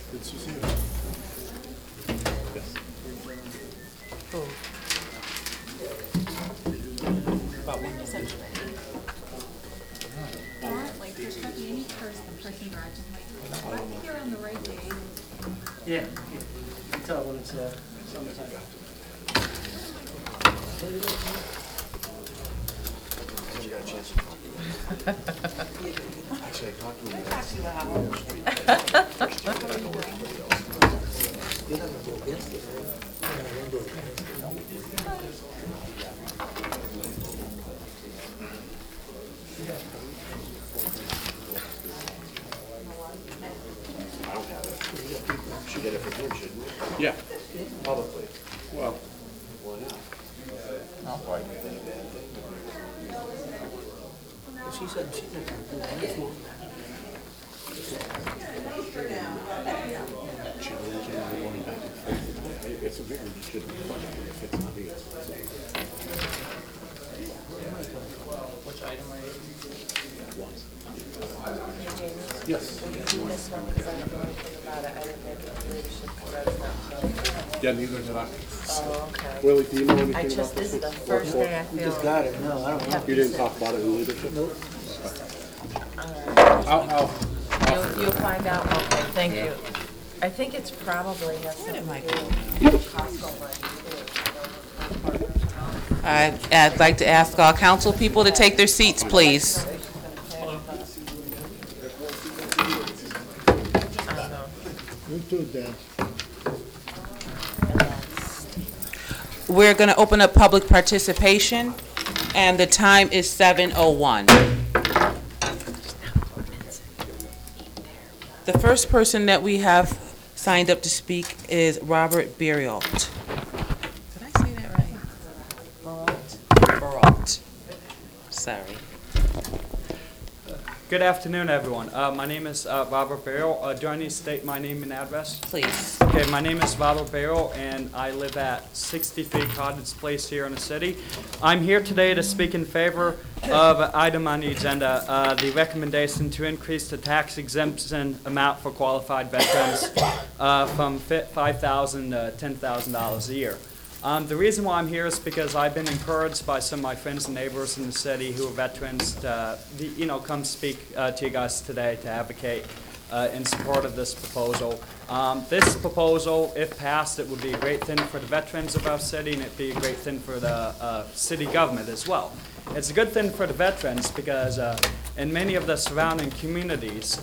Did she see it? Yes. Like, there's probably any person garage is like, I think you're on the right day. Yeah, you can tell when it's summertime. You got a chance to talk to him. Actually, I talked to him. I don't have it. Should get it from him, shouldn't we? Yeah. Publicly. Well. Why not? Why? She said she didn't do anything. It's a very legitimate question. If it's not me, it's the same. Which item are you? Yes. This one, because I don't know anything about it, I didn't make it leadership because I was not. Yeah, neither did I. Oh, okay. Willie, do you know anything I about just, this this? is the first thing I We feel. just got it, no, I don't know. You didn't talk about it in leadership? Nope. You'll find out, okay, thank you. I think it's probably has something to do with Costco money too. I'd like to ask all council people to take their seats, please. You too, Dan. We're going to open up public participation, and the time is 7:01. The first person that we have signed up to speak is Robert Burialt. Did I say that right? Burialt. Sorry. Good afternoon, everyone. My name is Robert Barrel. Do I need to state my name and address? Please. Okay, my name is Robert Barrel, and I live at 63 Cottage Place here in the city. I'm here today to speak in favor of an item on the agenda, the recommendation to increase the tax exemption amount for qualified veterans from $5,000 to $10,000 a year. The reason why I'm here is because I've been encouraged by some of my friends and neighbors in the city who are veterans to, come speak to you guys today to advocate in support of this proposal. This proposal, if passed, it would be a great thing for the veterans of our city, and it'd be a great thing for the city government as well. It's a good thing for the veterans because in many of the surrounding communities,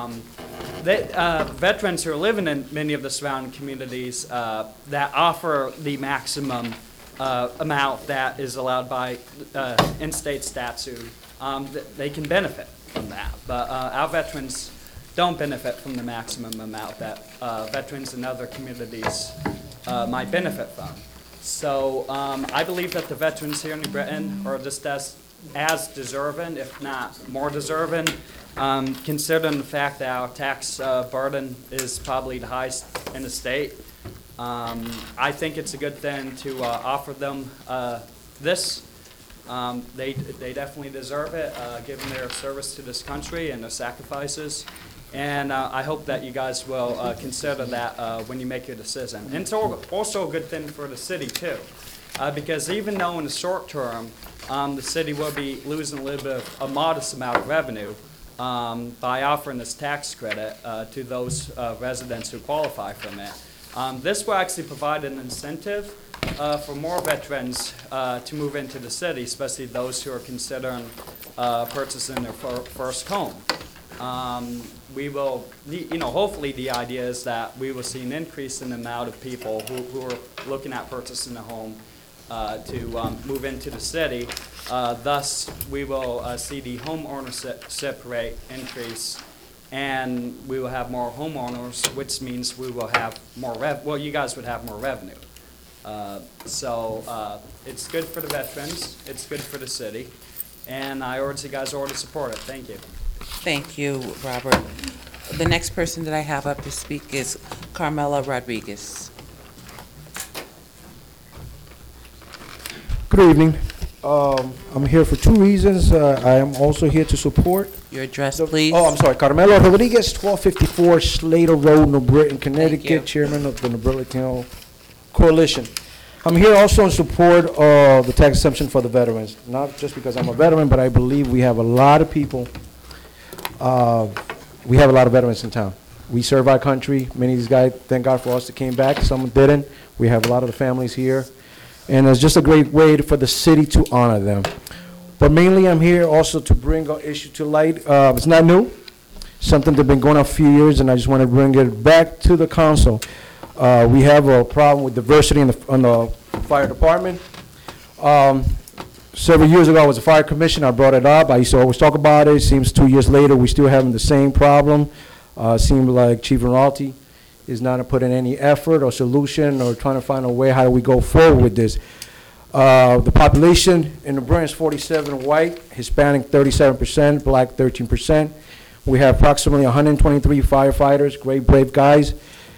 veterans who are living in many of the surrounding communities that offer the maximum amount that is allowed by in-state statute, they can benefit from that. But our veterans don't benefit from the maximum amount that veterans in other communities might benefit from. So I believe that the veterans here in New Britain are just as deserving, if not more deserving, considering the fact that our tax burden is probably the highest in the state. I think it's a good thing to offer them this. They definitely deserve it, given their service to this country and their sacrifices. And I hope that you guys will consider that when you make your decision. And it's also a good thing for the city, too, because even though in the short term, the city will be losing a little bit of a modest amount of revenue by offering this tax credit to those residents who qualify from it. This will actually provide an incentive for more veterans to move into the city, especially those who are considering purchasing their first home. We will, hopefully the idea is that we will see an increase in the amount of people who are looking at purchasing a home to move into the city. Thus, we will see the homeownership rate increase, and we will have more homeowners, which means we will have more you guys would have more revenue. So it's good for the veterans, it's good for the city, and I urge you guys all to support it. Thank you. Thank you, Robert. The next person that I have up to speak is Carmela Rodriguez. Good evening. I'm here for two reasons. I am also here to support Your address, please. Oh, I'm sorry, Carmelo Rodriguez, 1254 Slater Road, New Britain, you. Connecticut, Chairman of the New Britain Latino Coalition. I'm here also in support of the tax exemption for the veterans, not just because I'm a veteran, but I believe we have a lot of people, we have a lot of veterans in town. We serve our country. Many of these guys, thank God for us that came back. Some didn't. We have a lot of the families here. And it's just a great way for the city to honor them. But mainly I'm here also to bring an issue to light. It's not new. Something that's been going on a few years, and I just want to bring it back to the council. We have a problem with diversity in the fire department. Several years ago, I was a fire commissioner. I brought it up. I used to always talk about it. It seems 2 years later, we're still having the same problem. It seems like Chief Rinaldi is not putting any effort or solution or trying to find a way how do we go forward with this. The population in the Brent is 47 white, Hispanic 37%, black 13%. We have approximately 123 firefighters, great brave guys.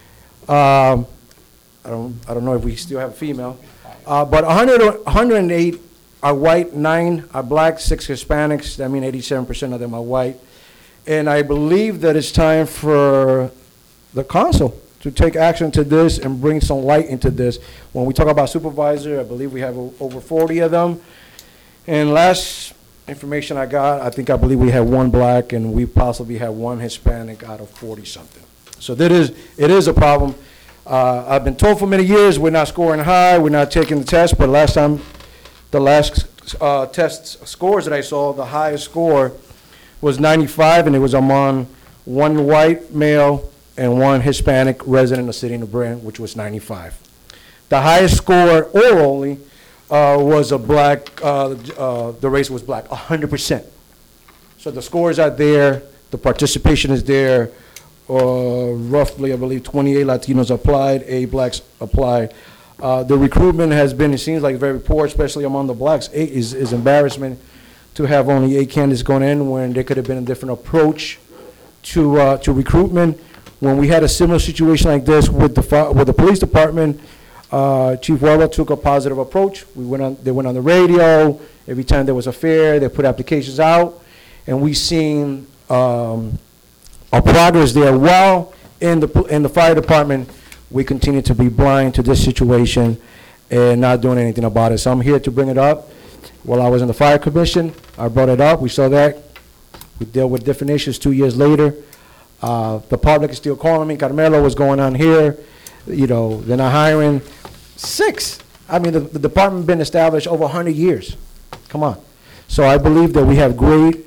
I don't know if we still have a female, but 108 are white, 9 are black, 6 Hispanics. That means 87% of them are white. And I believe that it's time for the council to take action to this and bring some light into this. When we talk about supervisor, I believe we have over 40 of them. And last information I got, I believe we have 1 black and we possibly have 1 Hispanic out of 40-something. So it is a problem. I've been told for many years we're not scoring high, we're not taking the test, but the last test scores that I saw, the highest score was 95, and it was among 1 white male and 1 Hispanic resident of the city of New Britain, which was 95. The highest score orally was a black, the race was black, 100%. So the scores are there, the participation is there, roughly, I believe, 28 Latinos applied, 8 blacks applied. The recruitment has been, it seems like, very poor, especially among the blacks. 8 is embarrassment to have only 8 candidates going in when there could have been a different approach to recruitment. When we had a similar situation like this with the police department, Chief Weber took a positive approach. They went on the radio. Every time there was a fair, they put applications out, and we seen a progress there. While in the fire department, we continue to be blind to this situation and not doing anything about it. So I'm here to bring it up. While I was in the fire commission, I brought it up. We saw that. We dealt with different issues 2 years later. The public is still calling me. Carmelo, what's going on here? You know, they're not hiring. 6. I mean, the department been established over 100 years. Come on. So I believe that we have great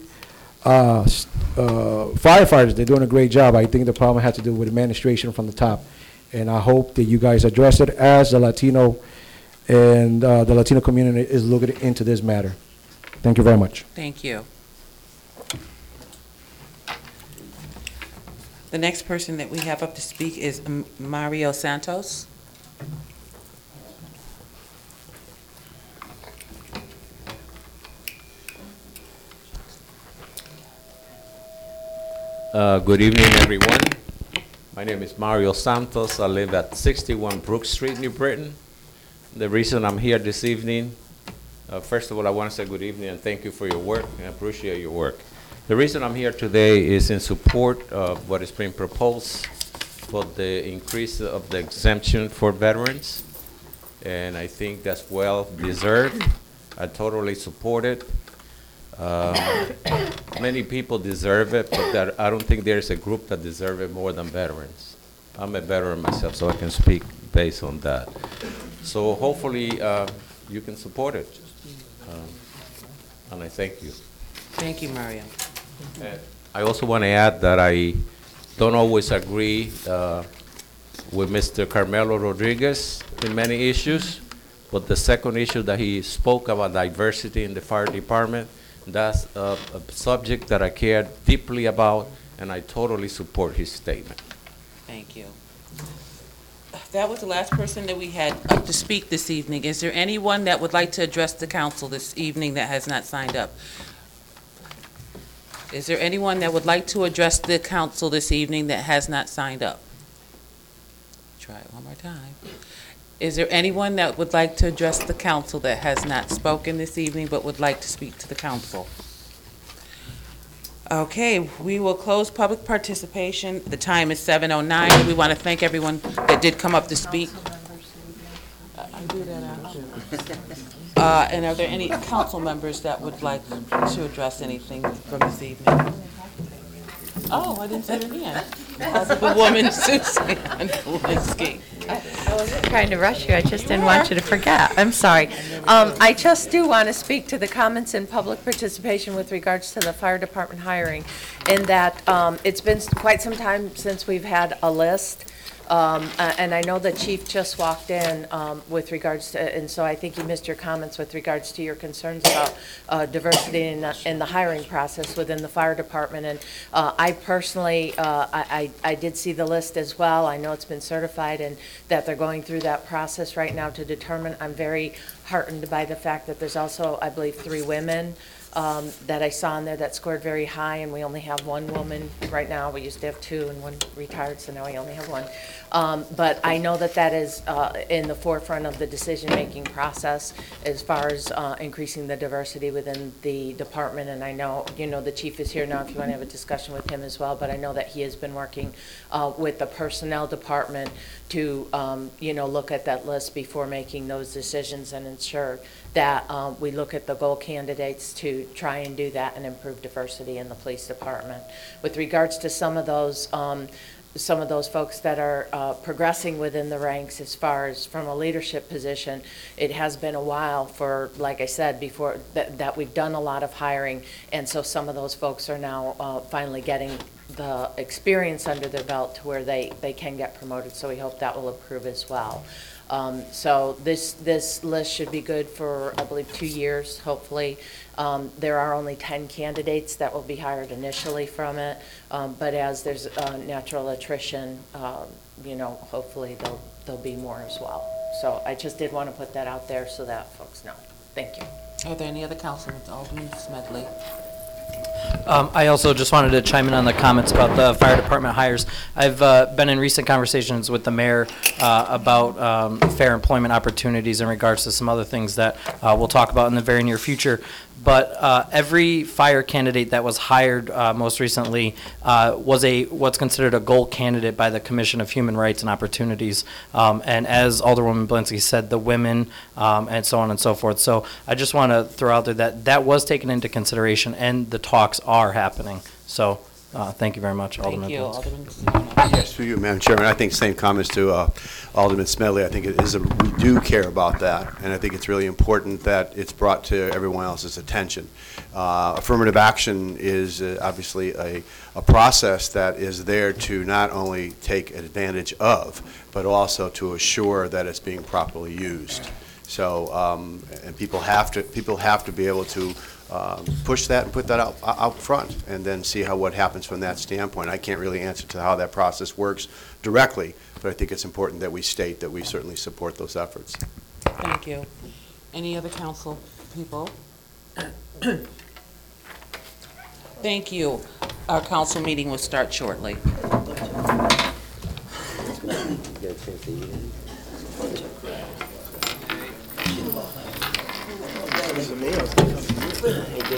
firefighters. They're doing a great job. I think the problem has to do with administration from the top. And I hope that you guys address it as the Latino and the Latino community is looking into this matter. Thank you very much. Thank you. The next person that we have up to speak is Mario Santos. Good evening, everyone. My name is Mario Santos. I live at 61 Brook Street, New Britain. The reason I'm here this evening, first of all, I want to say good evening and thank you for your work. I appreciate your work. The reason I'm here today is in support of what is being proposed for the increase of the exemption for veterans. And I think that's well deserved. I totally support it. Many people deserve it, but I don't think there's a group that deserve it more than veterans. I'm a veteran myself, so I can speak based on that. So hopefully you can support it. And I thank you. Thank you, Mario. I also want to add that I don't always agree with Mr. Carmelo Rodriguez in many issues, but the second issue that he spoke about diversity in the fire department, that's a subject that I care deeply about, and I totally support his statement. Thank you. That was the last person that we had up to speak this evening. Is there anyone that would like to address the council this evening that has not signed up? Is there anyone that would like to address the council this evening that has not signed up? Try it one more time. Is there anyone that would like to address the council that has not spoken this evening but would like to speak to the council? Okay, we will close public participation. The time is 7:09. We want to thank everyone that did come up to speak. I do that after. And are there any council members that would like to address anything from this evening? Oh, I didn't see your hand. The woman, Suzanne Walensky. I wasn't trying to rush you, I just didn't want you to forget. I'm sorry. I just do want to speak to the comments in public participation with regards to the fire department hiring, in that it's been quite some time since we've had a list. And I know the chief just walked in with regards to, and so I think you missed your comments with regards to your concerns about diversity in the hiring process within the fire department. And I personally, I did see the list as well. I know it's been certified and that they're going through that process right now to determine. I'm very heartened by the fact that there's also, I believe, 3 women that I saw in there that scored very high, and we only have 1 woman right now. We used to have 2 and 1 retired, so now we only have 1. But I know that that is in the forefront of the decision-making process as far as increasing the diversity within the department. And I know, the chief is here now if you want to have a discussion with him as well, but I know that he has been working with the personnel department to, look at that list before making those decisions and ensure that we look at the goal candidates to try and do that and improve diversity in the police department. With regards to some of those folks that are progressing within the ranks as far as from a leadership position, it has been a while for, like I said before, that we've done a lot of hiring, and so some of those folks are now finally getting the experience under their belt to where they can get promoted, so we hope that will improve as well. So this list should be good for, I believe, 2 years, hopefully. There are only 10 candidates that will be hired initially from it, but as there's natural attrition, hopefully there'll be more as well. So I just did want to put that out there so that folks know. Thank you. Are there any other councilmen? Alderman Smedley. I also just wanted to chime in on the comments about the fire department hires. I've been in recent conversations with the mayor about fair employment opportunities in regards to some other things that we'll talk about in the very near future. But every fire candidate that was hired most recently was what's considered a gold candidate by the Commission of Human Rights and Opportunities. And as Alderwoman Belinsky said, the women and so on and so forth. So I just want to throw out there that was taken into consideration, and the talks are happening. So thank you very much, Alderman Thank you, Belinsky. Alderman. Yes, through you, Madam Chairman. I think same comments to Alderman Smedley. I think it is we do care about that, and I think it's really important that it's brought to everyone else's attention. Affirmative action is obviously a process that is there to not only take advantage of, but also to assure that it's being properly used. So, and people have to be able to push that and put that out front, and then see what happens from that standpoint. I can't really answer to how that process works directly, but I think it's important that we state that we certainly support those efforts. Thank you. Any other council people? Thank you. Our council meeting will start shortly. It